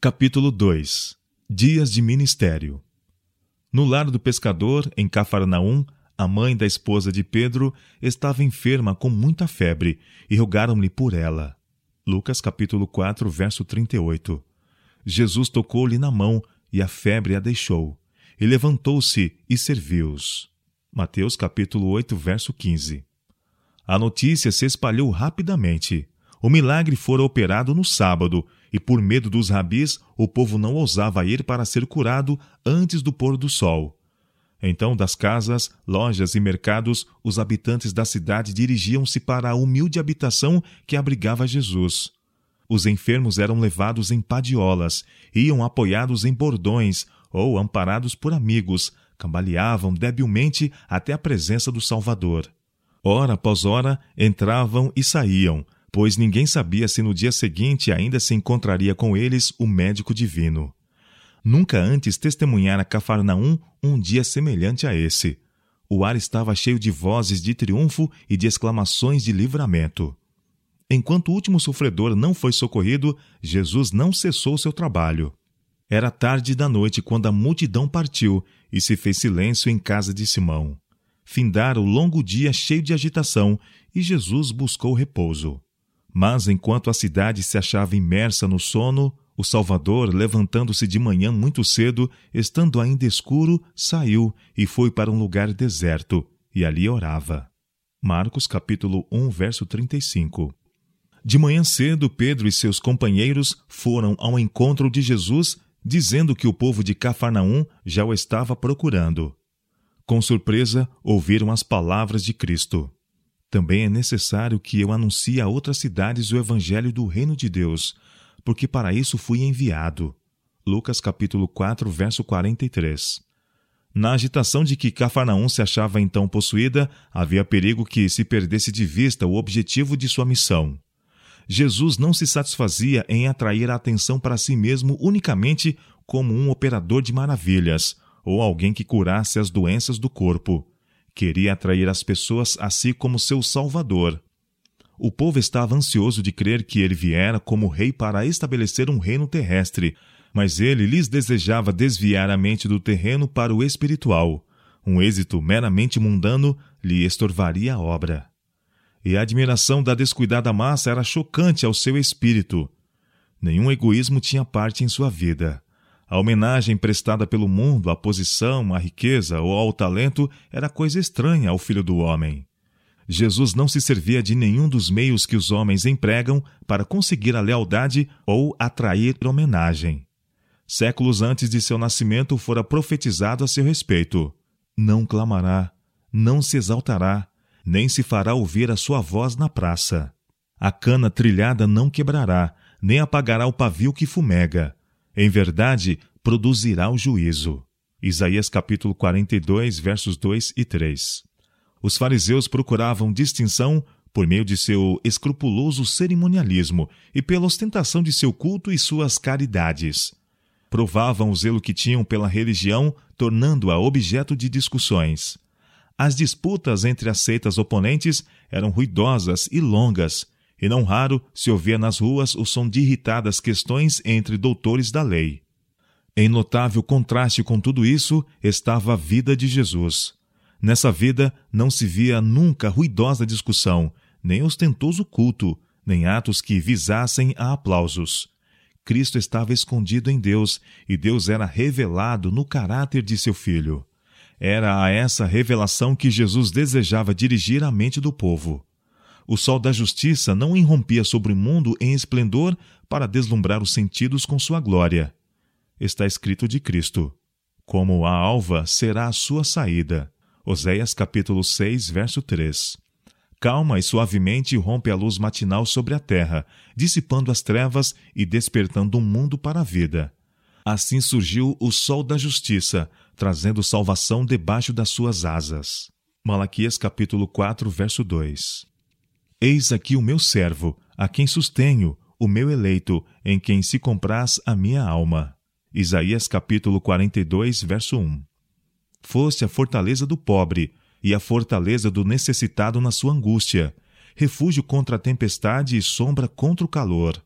Capítulo 2. Dias de ministério. No lar do pescador, em Cafarnaum, a mãe da esposa de Pedro estava enferma com muita febre, e rogaram-lhe por ela. Lucas capítulo 4, verso 38. Jesus tocou-lhe na mão, e a febre a deixou, e levantou-se e serviu-os. Mateus capítulo 8, verso 15. A notícia se espalhou rapidamente. O milagre fora operado no sábado, e por medo dos rabis, o povo não ousava ir para ser curado antes do pôr do sol. Então, das casas, lojas e mercados, os habitantes da cidade dirigiam-se para a humilde habitação que abrigava Jesus. Os enfermos eram levados em padiolas, iam apoiados em bordões ou amparados por amigos, cambaleavam debilmente até a presença do Salvador. Hora após hora, entravam e saíam, pois ninguém sabia se no dia seguinte ainda se encontraria com eles o médico divino. Nunca antes testemunhara Cafarnaum um dia semelhante a esse. O ar estava cheio de vozes de triunfo e de exclamações de livramento. Enquanto o último sofredor não foi socorrido, Jesus não cessou seu trabalho. Era tarde da noite quando a multidão partiu e se fez silêncio em casa de Simão. Findara o longo dia cheio de agitação e Jesus buscou repouso. Mas enquanto a cidade se achava imersa no sono, o Salvador, levantando-se de manhã muito cedo, estando ainda escuro, saiu e foi para um lugar deserto, e ali orava. Marcos capítulo 1, verso 35. De manhã cedo, Pedro e seus companheiros foram ao encontro de Jesus, dizendo que o povo de Cafarnaum já o estava procurando. Com surpresa, ouviram as palavras de Cristo. Também é necessário que eu anuncie a outras cidades o evangelho do reino de Deus, porque para isso fui enviado. Lucas capítulo 4, verso 43. Na agitação de que Cafarnaum se achava então possuída, havia perigo que se perdesse de vista o objetivo de sua missão. Jesus não se satisfazia em atrair a atenção para si mesmo unicamente como um operador de maravilhas, ou alguém que curasse as doenças do corpo. Queria atrair as pessoas a si como seu Salvador. O povo estava ansioso de crer que ele viera como rei para estabelecer um reino terrestre, mas ele lhes desejava desviar a mente do terreno para o espiritual. Um êxito meramente mundano lhe estorvaria a obra. E a admiração da descuidada massa era chocante ao seu espírito. Nenhum egoísmo tinha parte em sua vida. A homenagem prestada pelo mundo à posição, à riqueza ou ao talento era coisa estranha ao Filho do Homem. Jesus não se servia de nenhum dos meios que os homens empregam para conseguir a lealdade ou atrair homenagem. Séculos antes de seu nascimento fora profetizado a seu respeito: não clamará, não se exaltará, nem se fará ouvir a sua voz na praça. A cana trilhada não quebrará, nem apagará o pavio que fumega. Em verdade, produzirá o juízo. Isaías capítulo 42, versos 2 e 3. Os fariseus procuravam distinção por meio de seu escrupuloso cerimonialismo e pela ostentação de seu culto e suas caridades. Provavam o zelo que tinham pela religião, tornando-a objeto de discussões. As disputas entre as seitas oponentes eram ruidosas e longas, e não raro se ouvia nas ruas o som de irritadas questões entre doutores da lei. Em notável contraste com tudo isso estava a vida de Jesus. Nessa vida não se via nunca ruidosa discussão, nem ostentoso culto, nem atos que visassem a aplausos. Cristo estava escondido em Deus, e Deus era revelado no caráter de seu Filho. Era a essa revelação que Jesus desejava dirigir a mente do povo. O sol da justiça não irrompia sobre o mundo em esplendor para deslumbrar os sentidos com sua glória. Está escrito de Cristo: como a alva será a sua saída. Oséias capítulo 6, verso 3. Calma e suavemente rompe a luz matinal sobre a terra, dissipando as trevas e despertando um mundo para a vida. Assim surgiu o sol da justiça, trazendo salvação debaixo das suas asas. Malaquias capítulo 4, verso 2. Eis aqui o meu servo, a quem sustenho, o meu eleito, em quem se compraz a minha alma. Isaías capítulo 42, verso 1. Foste a fortaleza do pobre e a fortaleza do necessitado na sua angústia, refúgio contra a tempestade e sombra contra o calor.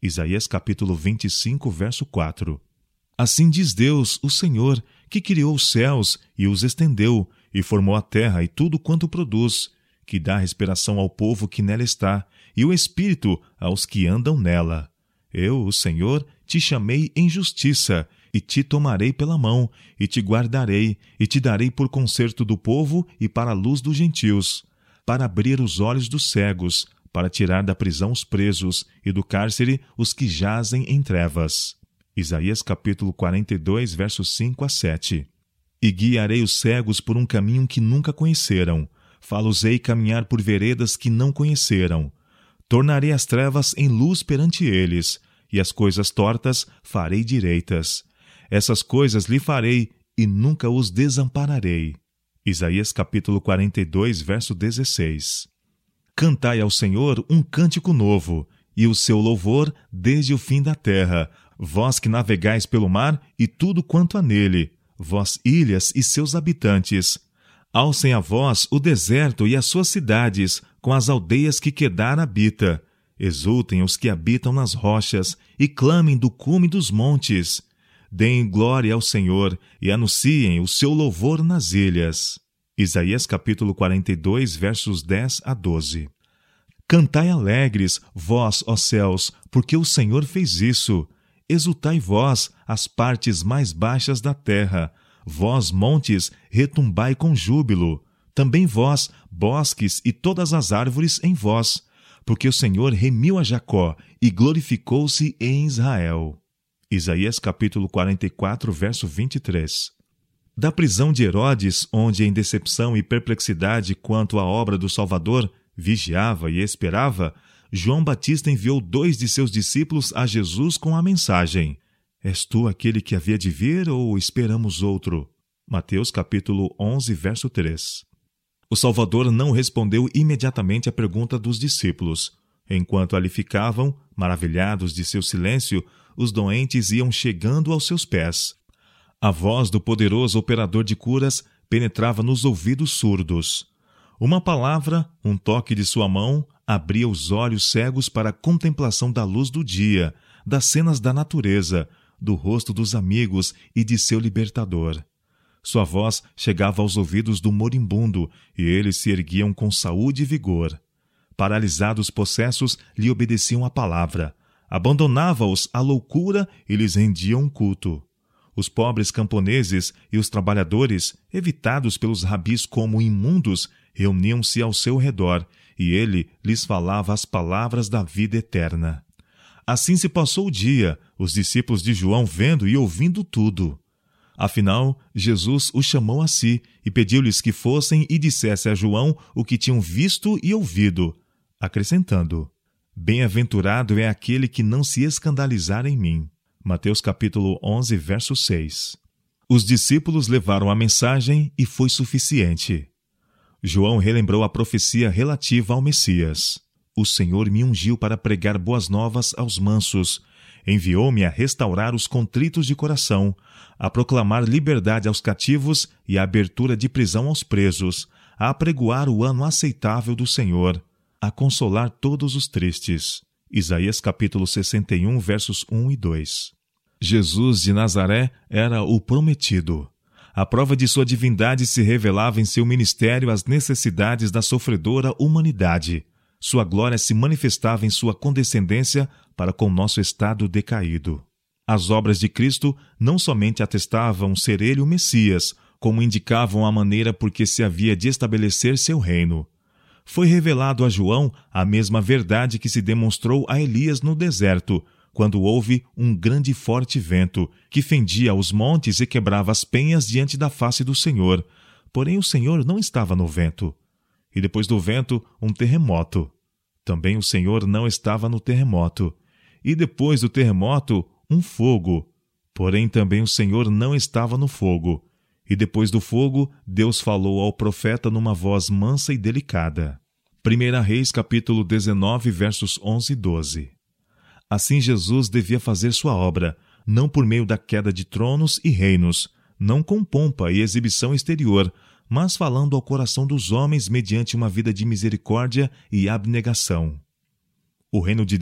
Isaías capítulo 25, verso 4. Assim diz Deus, o Senhor, que criou os céus e os estendeu, e formou a terra e tudo quanto produz, que dá respiração ao povo que nela está, e o espírito aos que andam nela. Eu, o Senhor, te chamei em justiça, e te tomarei pela mão, e te guardarei, e te darei por conserto do povo e para a luz dos gentios, para abrir os olhos dos cegos, para tirar da prisão os presos, e do cárcere os que jazem em trevas. Isaías capítulo 42, versos 5 a 7. E guiarei os cegos por um caminho que nunca conheceram, fá-los-ei caminhar por veredas que não conheceram. Tornarei as trevas em luz perante eles, e as coisas tortas farei direitas. Essas coisas lhe farei, e nunca os desampararei. Isaías capítulo 42, verso 16. Cantai ao Senhor um cântico novo, e o seu louvor desde o fim da terra, vós que navegais pelo mar e tudo quanto há nele, vós ilhas e seus habitantes. Alcem a voz o deserto e as suas cidades, com as aldeias que Quedar habita. Exultem os que habitam nas rochas, e clamem do cume dos montes. Deem glória ao Senhor, e anunciem o seu louvor nas ilhas. Isaías capítulo 42, versos 10 a 12. Cantai alegres, vós, ó céus, porque o Senhor fez isso. Exultai vós, as partes mais baixas da terra. Vós, montes, retumbai com júbilo. Também vós, bosques e todas as árvores em vós, porque o Senhor remiu a Jacó e glorificou-se em Israel. Isaías capítulo 44, verso 23. Da prisão de Herodes, onde em decepção e perplexidade quanto à obra do Salvador vigiava e esperava, João Batista enviou 2 de seus discípulos a Jesus com a mensagem: És tu aquele que havia de vir ou esperamos outro? Mateus capítulo 11, verso 3. O Salvador não respondeu imediatamente à pergunta dos discípulos. Enquanto ali ficavam, maravilhados de seu silêncio, os doentes iam chegando aos seus pés. A voz do poderoso operador de curas penetrava nos ouvidos surdos. Uma palavra, um toque de sua mão, abria os olhos cegos para a contemplação da luz do dia, das cenas da natureza, do rosto dos amigos e de seu libertador. Sua voz chegava aos ouvidos do moribundo, e eles se erguiam com saúde e vigor. Paralisados possessos lhe obedeciam a palavra. Abandonava-os à loucura e lhes rendiam culto. Os pobres camponeses e os trabalhadores, evitados pelos rabis como imundos, reuniam-se ao seu redor, e ele lhes falava as palavras da vida eterna. Assim se passou o dia, os discípulos de João vendo e ouvindo tudo. Afinal, Jesus os chamou a si e pediu-lhes que fossem e dissessem a João o que tinham visto e ouvido, acrescentando: Bem-aventurado é aquele que não se escandalizar em mim. Mateus capítulo 11, verso 6. Os discípulos levaram a mensagem e foi suficiente. João relembrou a profecia relativa ao Messias. O Senhor me ungiu para pregar boas novas aos mansos. Enviou-me a restaurar os contritos de coração, a proclamar liberdade aos cativos e a abertura de prisão aos presos, a apregoar o ano aceitável do Senhor, a consolar todos os tristes. Isaías capítulo 61, versos 1 e 2. Jesus de Nazaré era o prometido. A prova de sua divindade se revelava em seu ministério às necessidades da sofredora humanidade. Sua glória se manifestava em sua condescendência para com nosso estado decaído. As obras de Cristo não somente atestavam ser ele o Messias, como indicavam a maneira por que se havia de estabelecer seu reino. Foi revelado a João a mesma verdade que se demonstrou a Elias no deserto, quando houve um grande e forte vento, que fendia os montes e quebrava as penhas diante da face do Senhor. Porém o Senhor não estava no vento. E depois do vento, um terremoto. Também o Senhor não estava no terremoto. E depois do terremoto, um fogo. Porém também o Senhor não estava no fogo. E depois do fogo, Deus falou ao profeta numa voz mansa e delicada. 1 Reis capítulo 19, versos 11 e 12. Assim Jesus devia fazer sua obra, não por meio da queda de tronos e reinos, não com pompa e exibição exterior, mas falando ao coração dos homens mediante uma vida de misericórdia e abnegação. O reino de Deus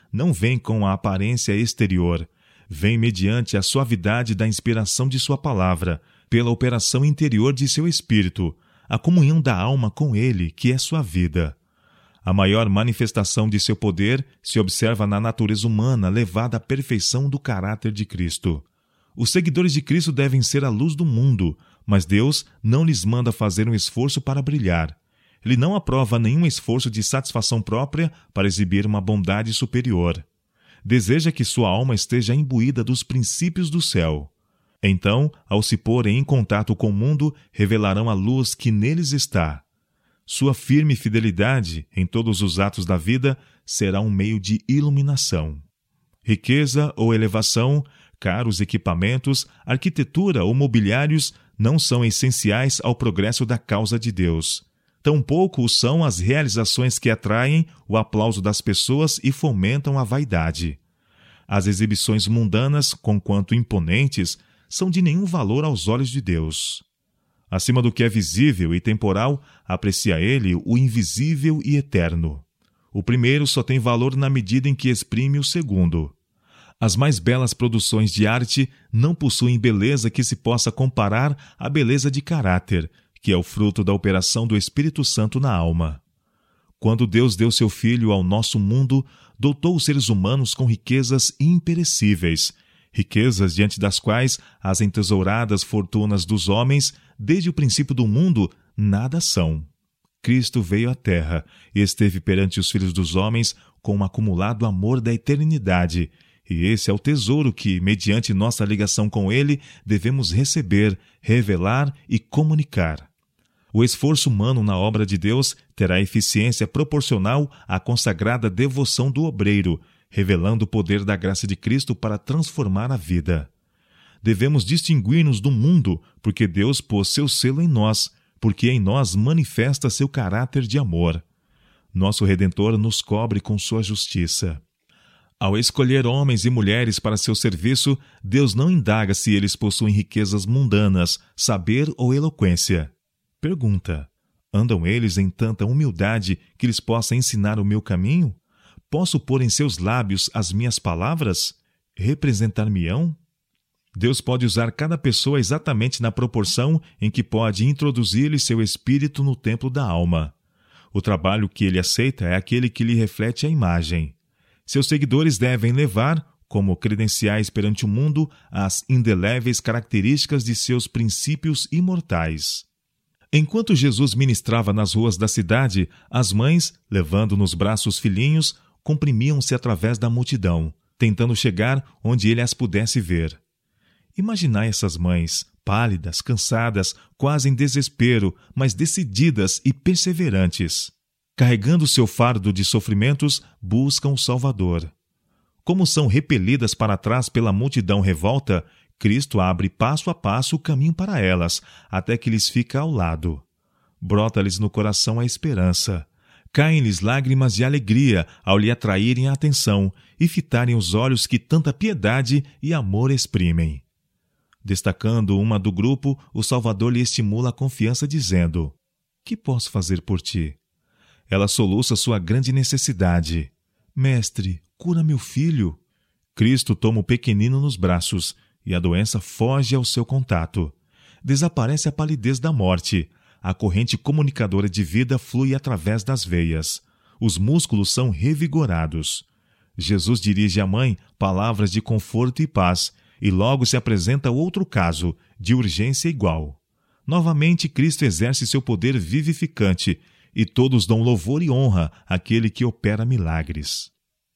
não vem com a aparência exterior. Vem mediante a suavidade da inspiração de sua palavra, pela operação interior de seu espírito, a comunhão da alma com ele, que é sua vida. A maior manifestação de seu poder se observa na natureza humana levada à perfeição do caráter de Cristo. Os seguidores de Cristo devem ser a luz do mundo, mas Deus não lhes manda fazer um esforço para brilhar. Ele não aprova nenhum esforço de satisfação própria para exibir uma bondade superior. Deseja que sua alma esteja imbuída dos princípios do céu. Então, ao se porem em contato com o mundo, revelarão a luz que neles está. Sua firme fidelidade em todos os atos da vida será um meio de iluminação. Riqueza ou elevação, caros equipamentos, arquitetura ou mobiliários não são essenciais ao progresso da causa de Deus. Tampouco o são as realizações que atraem o aplauso das pessoas e fomentam a vaidade. As exibições mundanas, conquanto imponentes, são de nenhum valor aos olhos de Deus. Acima do que é visível e temporal, aprecia ele o invisível e eterno. O primeiro só tem valor na medida em que exprime o segundo. As mais belas produções de arte não possuem beleza que se possa comparar à beleza de caráter, que é o fruto da operação do Espírito Santo na alma. Quando Deus deu seu Filho ao nosso mundo, dotou os seres humanos com riquezas imperecíveis, riquezas diante das quais as entesouradas fortunas dos homens, desde o princípio do mundo, nada são. Cristo veio à Terra e esteve perante os filhos dos homens com um acumulado amor da eternidade, e esse é o tesouro que, mediante nossa ligação com Ele, devemos receber, revelar e comunicar. O esforço humano na obra de Deus terá eficiência proporcional à consagrada devoção do obreiro, revelando o poder da graça de Cristo para transformar a vida. Devemos distinguir-nos do mundo, porque Deus pôs seu selo em nós, porque em nós manifesta seu caráter de amor. Nosso Redentor nos cobre com sua justiça. Ao escolher homens e mulheres para seu serviço, Deus não indaga se eles possuem riquezas mundanas, saber ou eloquência. Pergunta: andam eles em tanta humildade que lhes possa ensinar o meu caminho? Posso pôr em seus lábios as minhas palavras? Representar-me-ão? Deus pode usar cada pessoa exatamente na proporção em que pode introduzir-lhe seu espírito no templo da alma. O trabalho que ele aceita é aquele que lhe reflete a imagem. Seus seguidores devem levar, como credenciais perante o mundo, as indeléveis características de seus princípios imortais. Enquanto Jesus ministrava nas ruas da cidade, as mães, levando nos braços filhinhos, comprimiam-se através da multidão, tentando chegar onde ele as pudesse ver. Imaginai essas mães, pálidas, cansadas, quase em desespero, mas decididas e perseverantes. Carregando seu fardo de sofrimentos, buscam o Salvador. Como são repelidas para trás pela multidão revolta, Cristo abre passo a passo o caminho para elas, até que lhes fica ao lado. Brota-lhes no coração a esperança. Caem-lhes lágrimas de alegria ao lhe atraírem a atenção e fitarem os olhos que tanta piedade e amor exprimem. Destacando uma do grupo, o Salvador lhe estimula a confiança dizendo: que posso fazer por ti? Ela soluça sua grande necessidade. Mestre, cura meu filho. Cristo toma o pequenino nos braços e a doença foge ao seu contato. Desaparece a palidez da morte. A corrente comunicadora de vida flui através das veias. Os músculos são revigorados. Jesus dirige à mãe palavras de conforto e paz, e logo se apresenta outro caso, de urgência igual. Novamente, Cristo exerce seu poder vivificante, e todos dão louvor e honra àquele que opera milagres.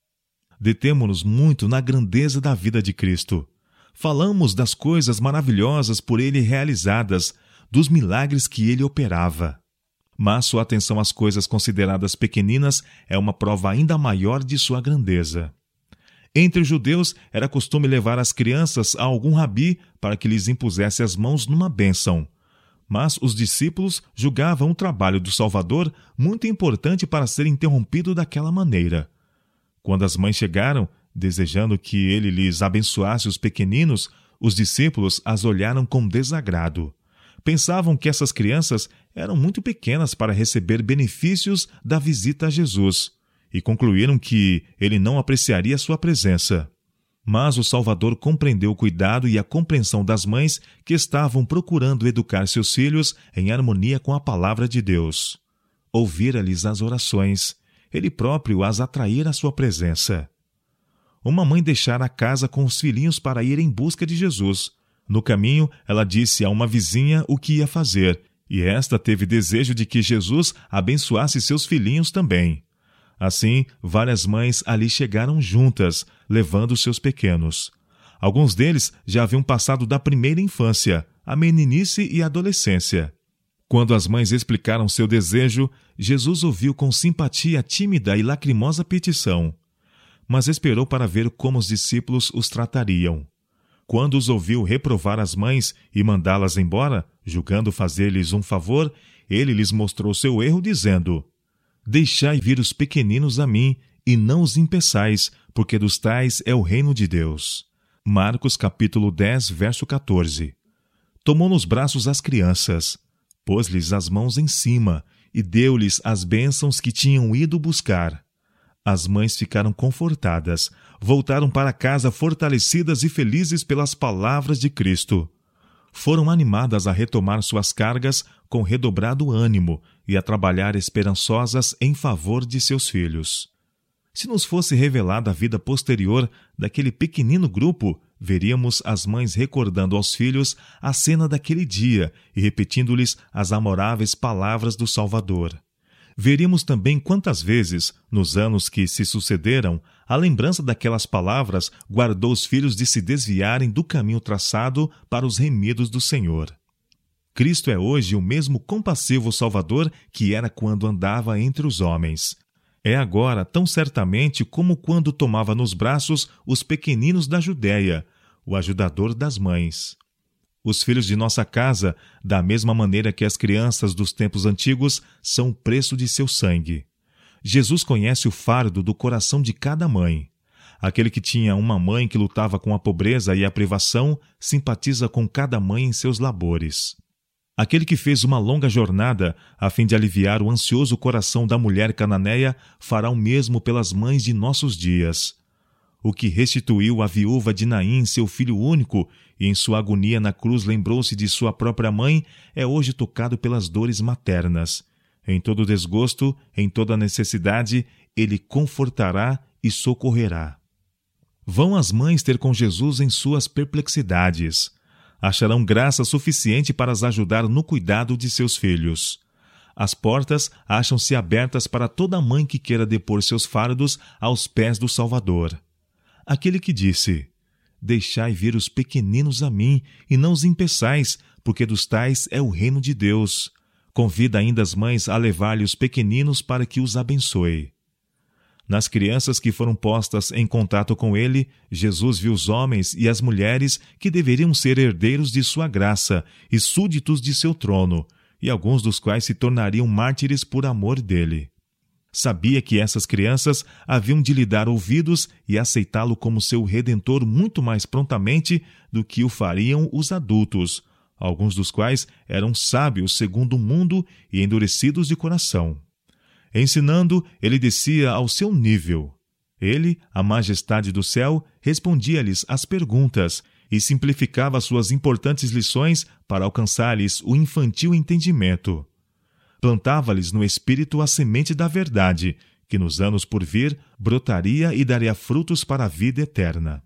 Detemo-nos muito na grandeza da vida de Cristo. Falamos das coisas maravilhosas por ele realizadas, dos milagres que ele operava. Mas sua atenção às coisas consideradas pequeninas é uma prova ainda maior de sua grandeza. Entre os judeus, era costume levar as crianças a algum rabi para que lhes impusesse as mãos numa bênção. Mas os discípulos julgavam o trabalho do Salvador muito importante para ser interrompido daquela maneira. Quando as mães chegaram, desejando que ele lhes abençoasse os pequeninos, os discípulos as olharam com desagrado. Pensavam que essas crianças eram muito pequenas para receber benefícios da visita a Jesus, e concluíram que ele não apreciaria sua presença. Mas o Salvador compreendeu o cuidado e a compreensão das mães que estavam procurando educar seus filhos em harmonia com a palavra de Deus. Ouvira-lhes as orações, ele próprio as atraíra à sua presença. Uma mãe deixara a casa com os filhinhos para ir em busca de Jesus. No caminho, ela disse a uma vizinha o que ia fazer, e esta teve desejo de que Jesus abençoasse seus filhinhos também. Assim, várias mães ali chegaram juntas, levando seus pequenos. Alguns deles já haviam passado da primeira infância, a meninice e a adolescência. Quando as mães explicaram seu desejo, Jesus ouviu com simpatia a tímida e lacrimosa petição, mas esperou para ver como os discípulos os tratariam. Quando os ouviu reprovar as mães e mandá-las embora, julgando fazer-lhes um favor, ele lhes mostrou seu erro, dizendo: Deixai vir os pequeninos a mim, e não os impeçais, porque dos tais é o reino de Deus. Marcos capítulo 10, verso 14. Tomou nos braços as crianças, pôs-lhes as mãos em cima, e deu-lhes as bênçãos que tinham ido buscar. As mães ficaram confortadas, voltaram para casa fortalecidas e felizes pelas palavras de Cristo. Foram animadas a retomar suas cargas com redobrado ânimo e a trabalhar esperançosas em favor de seus filhos. Se nos fosse revelada a vida posterior daquele pequenino grupo, veríamos as mães recordando aos filhos a cena daquele dia e repetindo-lhes as amoráveis palavras do Salvador. Veríamos também quantas vezes, nos anos que se sucederam, a lembrança daquelas palavras guardou os filhos de se desviarem do caminho traçado para os remidos do Senhor. Cristo é hoje o mesmo compassivo Salvador que era quando andava entre os homens. É agora tão certamente como quando tomava nos braços os pequeninos da Judéia, o ajudador das mães. Os filhos de nossa casa, da mesma maneira que as crianças dos tempos antigos, são o preço de seu sangue. Jesus conhece o fardo do coração de cada mãe. Aquele que tinha uma mãe que lutava com a pobreza e a privação, simpatiza com cada mãe em seus labores. Aquele que fez uma longa jornada a fim de aliviar o ansioso coração da mulher cananeia, fará o mesmo pelas mães de nossos dias. O que restituiu a viúva de Naim seu filho único e em sua agonia na cruz lembrou-se de sua própria mãe, é hoje tocado pelas dores maternas. Em todo desgosto, em toda necessidade, ele confortará e socorrerá. Vão as mães ter com Jesus em suas perplexidades. Acharão graça suficiente para as ajudar no cuidado de seus filhos. As portas acham-se abertas para toda mãe que queira depor seus fardos aos pés do Salvador. Aquele que disse: Deixai vir os pequeninos a mim, e não os impeçais, porque dos tais é o reino de Deus. Convida ainda as mães a levar-lhe os pequeninos para que os abençoe. Nas crianças que foram postas em contato com ele, Jesus viu os homens e as mulheres que deveriam ser herdeiros de sua graça e súditos de seu trono, e alguns dos quais se tornariam mártires por amor dele. Sabia que essas crianças haviam de lhe dar ouvidos e aceitá-lo como seu redentor muito mais prontamente do que o fariam os adultos, alguns dos quais eram sábios segundo o mundo e endurecidos de coração. Ensinando, ele descia ao seu nível. Ele, a majestade do céu, respondia-lhes às perguntas e simplificava suas importantes lições para alcançar-lhes o infantil entendimento. Plantava-lhes no espírito a semente da verdade, que nos anos por vir brotaria e daria frutos para a vida eterna.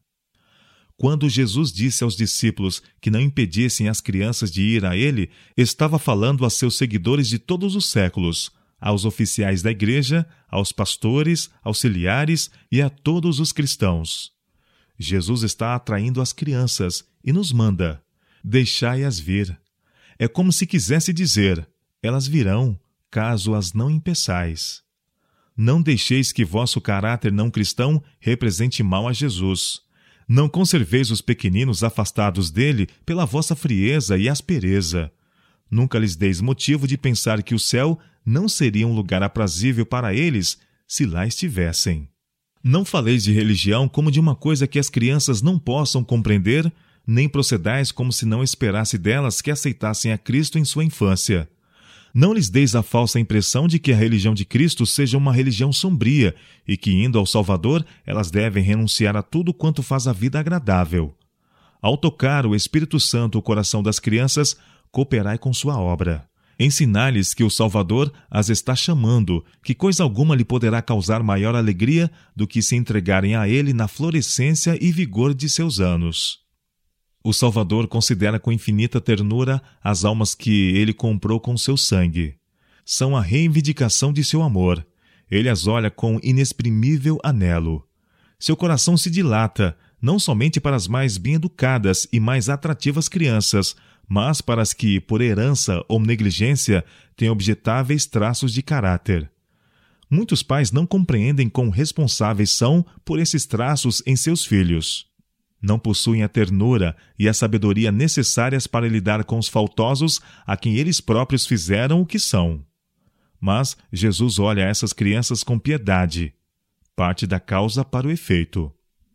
Quando Jesus disse aos discípulos que não impedissem as crianças de ir a ele, estava falando a seus seguidores de todos os séculos, aos oficiais da igreja, aos pastores, auxiliares e a todos os cristãos. Jesus está atraindo as crianças e nos manda: deixai-as vir. É como se quisesse dizer: elas virão, caso as não impeçais. Não deixeis que vosso caráter não cristão represente mal a Jesus. Não conserveis os pequeninos afastados dele pela vossa frieza e aspereza. Nunca lhes deis motivo de pensar que o céu não seria um lugar aprazível para eles se lá estivessem. Não faleis de religião como de uma coisa que as crianças não possam compreender, nem procedais como se não esperasse delas que aceitassem a Cristo em sua infância. Não lhes deis a falsa impressão de que a religião de Cristo seja uma religião sombria e que, indo ao Salvador, elas devem renunciar a tudo quanto faz a vida agradável. Ao tocar o Espírito Santo o coração das crianças, cooperai com sua obra. Ensinai-lhes que o Salvador as está chamando, que coisa alguma lhe poderá causar maior alegria do que se entregarem a ele na florescência e vigor de seus anos. O Salvador considera com infinita ternura as almas que ele comprou com seu sangue. São a reivindicação de seu amor. Ele as olha com inexprimível anelo. Seu coração se dilata, não somente para as mais bem-educadas e mais atrativas crianças, mas para as que, por herança ou negligência, têm objetáveis traços de caráter. Muitos pais não compreendem quão responsáveis são por esses traços em seus filhos. Não possuem a ternura e a sabedoria necessárias para lidar com os faltosos a quem eles próprios fizeram o que são. Mas Jesus olha essas crianças com piedade. Parte da causa para o efeito.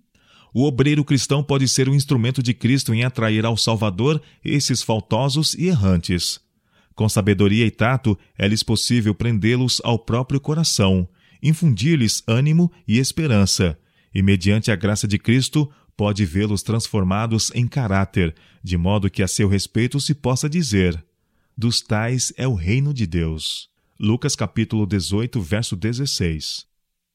O obreiro cristão pode ser um instrumento de Cristo em atrair ao Salvador esses faltosos e errantes. Com sabedoria e tato, é-lhes possível prendê-los ao próprio coração, infundir-lhes ânimo e esperança, e mediante a graça de Cristo, pode vê-los transformados em caráter, de modo que a seu respeito se possa dizer: dos tais é o reino de Deus. Lucas capítulo 18, verso 16.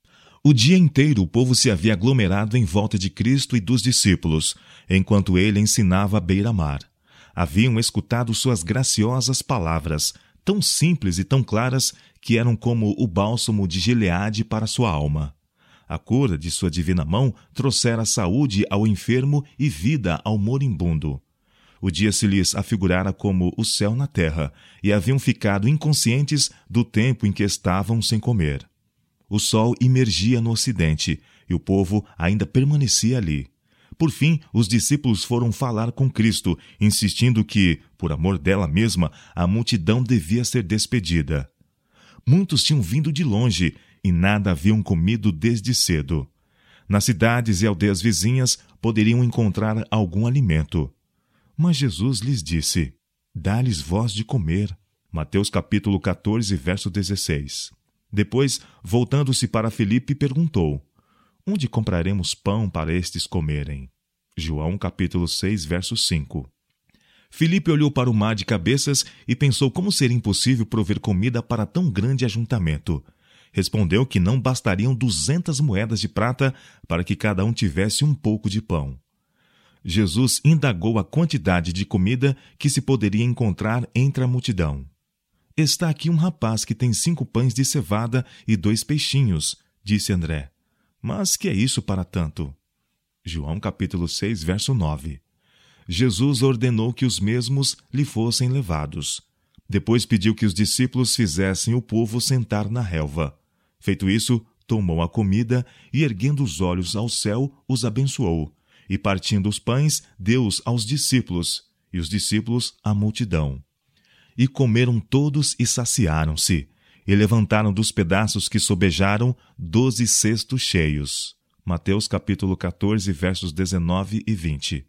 O dia inteiro o povo se havia aglomerado em volta de Cristo e dos discípulos, enquanto ele ensinava à beira-mar. Haviam escutado suas graciosas palavras, tão simples e tão claras que eram como o bálsamo de Gileade para sua alma. A cura de sua divina mão trouxera saúde ao enfermo e vida ao moribundo. O dia se lhes afigurara como o céu na terra, e haviam ficado inconscientes do tempo em que estavam sem comer. O sol imergia no ocidente, e o povo ainda permanecia ali. Por fim, os discípulos foram falar com Cristo, insistindo que, por amor dela mesma, a multidão devia ser despedida. Muitos tinham vindo de longe, e nada haviam comido desde cedo. Nas cidades e aldeias vizinhas poderiam encontrar algum alimento. Mas Jesus lhes disse: dá-lhes vós de comer. Mateus capítulo 14, verso 16. Depois, voltando-se para Filipe, perguntou: onde compraremos pão para estes comerem? João capítulo 6, verso 5. Filipe olhou para o mar de cabeças e pensou como seria impossível prover comida para tão grande ajuntamento. Respondeu que não bastariam 200 moedas de prata para que cada um tivesse um pouco de pão. Jesus indagou a quantidade de comida que se poderia encontrar entre a multidão. Está aqui um rapaz que tem 5 pães de cevada e 2 peixinhos, disse André. Mas que é isso para tanto? João capítulo 6, verso 9. Jesus ordenou que os mesmos lhe fossem levados. Depois pediu que os discípulos fizessem o povo sentar na relva. Feito isso, tomou a comida e, erguendo os olhos ao céu, os abençoou. E, partindo os pães, deu-os aos discípulos, e os discípulos à multidão. E comeram todos e saciaram-se, e levantaram dos pedaços que sobejaram 12 cestos cheios. Mateus capítulo 14, versos 19 e 20.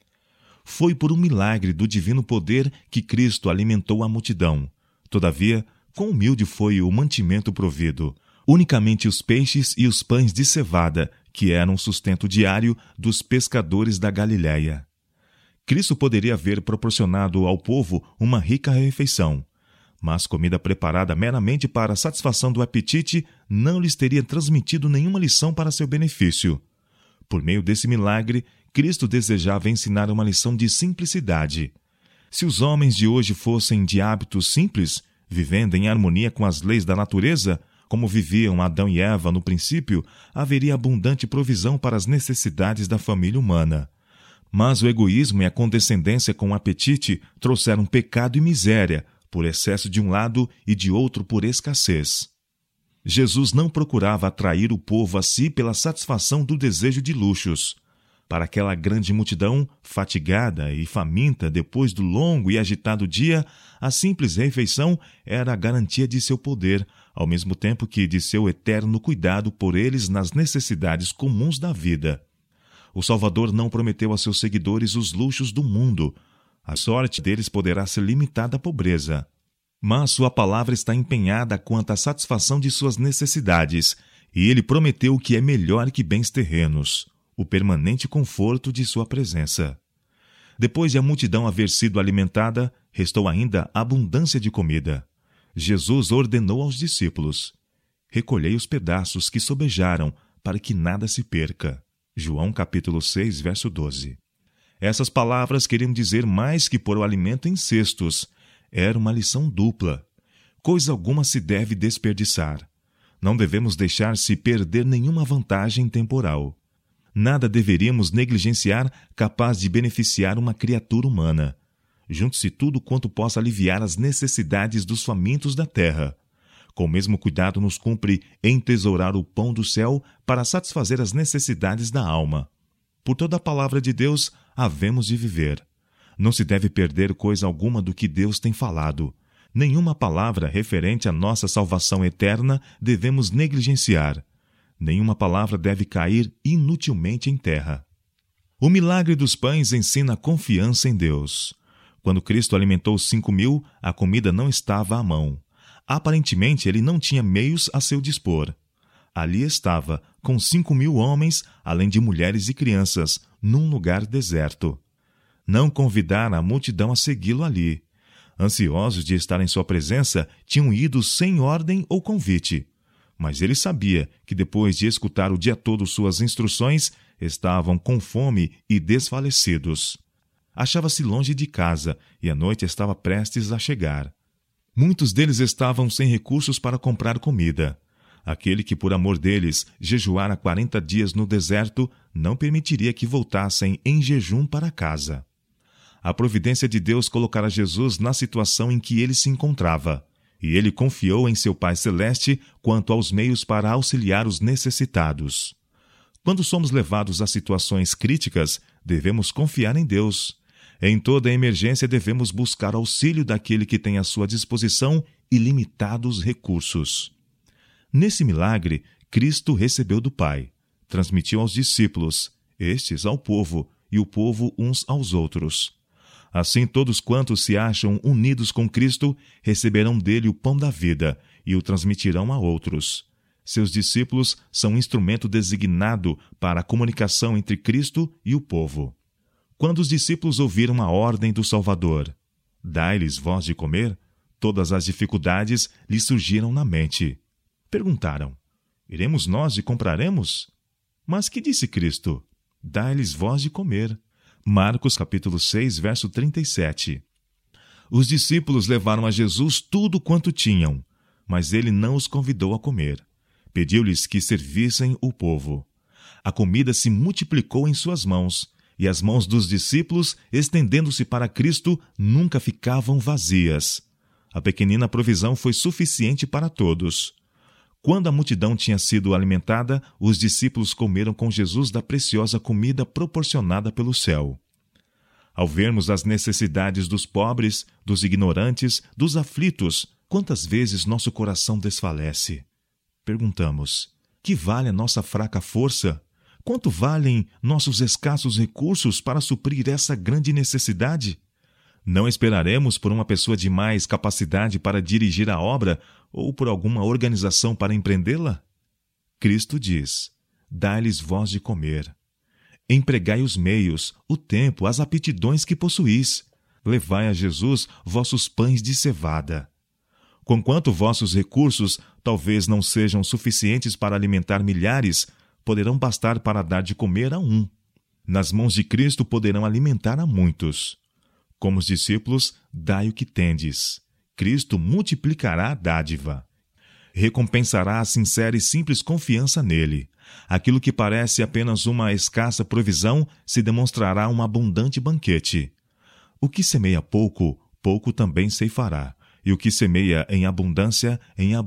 Foi por um milagre do divino poder que Cristo alimentou a multidão. Todavia, quão humilde foi o mantimento provido. Unicamente os peixes e os pães de cevada, que eram o sustento diário dos pescadores da Galiléia. Cristo poderia haver proporcionado ao povo uma rica refeição, mas comida preparada meramente para a satisfação do apetite não lhes teria transmitido nenhuma lição para seu benefício. Por meio desse milagre, Cristo desejava ensinar uma lição de simplicidade. Se os homens de hoje fossem de hábitos simples, vivendo em harmonia com as leis da natureza, como viviam Adão e Eva no princípio, haveria abundante provisão para as necessidades da família humana. Mas o egoísmo e a condescendência com o apetite trouxeram pecado e miséria, por excesso de um lado e de outro por escassez. Jesus não procurava atrair o povo a si pela satisfação do desejo de luxos. Para aquela grande multidão, fatigada e faminta depois do longo e agitado dia, a simples refeição era a garantia de seu poder, ao mesmo tempo que de seu eterno cuidado por eles nas necessidades comuns da vida. O Salvador não prometeu a seus seguidores os luxos do mundo. A sorte deles poderá ser limitada à pobreza. Mas sua palavra está empenhada quanto à satisfação de suas necessidades, e ele prometeu o que é melhor que bens terrenos, o permanente conforto de sua presença. Depois de a multidão haver sido alimentada, restou ainda abundância de comida. Jesus ordenou aos discípulos: recolhei os pedaços que sobejaram, para que nada se perca. João capítulo 6, verso 12. Essas palavras queriam dizer mais que pôr o alimento em cestos. Era uma lição dupla. Coisa alguma se deve desperdiçar. Não devemos deixar-se perder nenhuma vantagem temporal. Nada deveríamos negligenciar capaz de beneficiar uma criatura humana. Junte-se tudo quanto possa aliviar as necessidades dos famintos da terra. Com o mesmo cuidado nos cumpre entesourar o pão do céu para satisfazer as necessidades da alma. Por toda a palavra de Deus havemos de viver. Não se deve perder coisa alguma do que Deus tem falado. Nenhuma palavra referente à nossa salvação eterna devemos negligenciar. Nenhuma palavra deve cair inutilmente em terra. O milagre dos pães ensina confiança em Deus. Quando Cristo alimentou os 5.000, a comida não estava à mão. Aparentemente, ele não tinha meios a seu dispor. Ali estava, com 5.000 homens, além de mulheres e crianças, num lugar deserto. Não convidara a multidão a segui-lo ali. Ansiosos de estar em sua presença, tinham ido sem ordem ou convite. Mas ele sabia que depois de escutar o dia todo suas instruções, estavam com fome e desfalecidos. Achava-se longe de casa e a noite estava prestes a chegar. Muitos deles estavam sem recursos para comprar comida. Aquele que, por amor deles, jejuara 40 dias no deserto, não permitiria que voltassem em jejum para casa. A providência de Deus colocara Jesus na situação em que ele se encontrava, e ele confiou em seu Pai Celeste quanto aos meios para auxiliar os necessitados. Quando somos levados a situações críticas, devemos confiar em Deus. Em toda emergência devemos buscar auxílio daquele que tem à sua disposição ilimitados recursos. Nesse milagre, Cristo recebeu do Pai, transmitiu aos discípulos, estes ao povo, e o povo uns aos outros. Assim, todos quantos se acham unidos com Cristo receberão dele o pão da vida e o transmitirão a outros. Seus discípulos são um instrumento designado para a comunicação entre Cristo e o povo. Quando os discípulos ouviram a ordem do Salvador, dai-lhes vós de comer, todas as dificuldades lhes surgiram na mente. Perguntaram, iremos nós e compraremos? Mas que disse Cristo? Dai-lhes vós de comer. Marcos capítulo 6, verso 37. Os discípulos levaram a Jesus tudo quanto tinham, mas ele não os convidou a comer. Pediu-lhes que servissem o povo. A comida se multiplicou em suas mãos, e as mãos dos discípulos, estendendo-se para Cristo, nunca ficavam vazias. A pequenina provisão foi suficiente para todos. Quando a multidão tinha sido alimentada, os discípulos comeram com Jesus da preciosa comida proporcionada pelo céu. Ao vermos as necessidades dos pobres, dos ignorantes, dos aflitos, quantas vezes nosso coração desfalece? Perguntamos, que vale a nossa fraca força? Quanto valem nossos escassos recursos para suprir essa grande necessidade? Não esperaremos por uma pessoa de mais capacidade para dirigir a obra ou por alguma organização para empreendê-la? Cristo diz, dai-lhes vós de comer. Empregai os meios, o tempo, as aptidões que possuís. Levai a Jesus vossos pães de cevada. Conquanto vossos recursos talvez não sejam suficientes para alimentar milhares, poderão bastar para dar de comer a um. Nas mãos de Cristo poderão alimentar a muitos. Como os discípulos, dai o que tendes. Cristo multiplicará a dádiva. Recompensará a sincera e simples confiança nele. Aquilo que parece apenas uma escassa provisão se demonstrará um abundante banquete. O que semeia pouco, pouco também ceifará. E o que semeia em abundância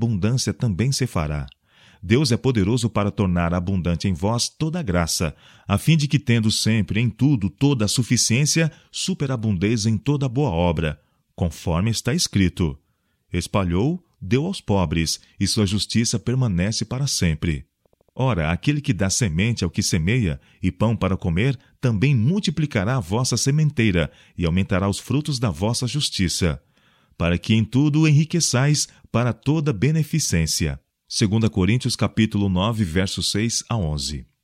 também ceifará. Deus é poderoso para tornar abundante em vós toda a graça, a fim de que, tendo sempre em tudo toda a suficiência, superabundeis em toda boa obra, conforme está escrito. Espalhou, deu aos pobres, e sua justiça permanece para sempre. Ora, aquele que dá semente ao que semeia, e pão para comer, também multiplicará a vossa sementeira, e aumentará os frutos da vossa justiça, para que em tudo enriqueçais para toda beneficência. 2 Coríntios capítulo 9, versos 6 a 11.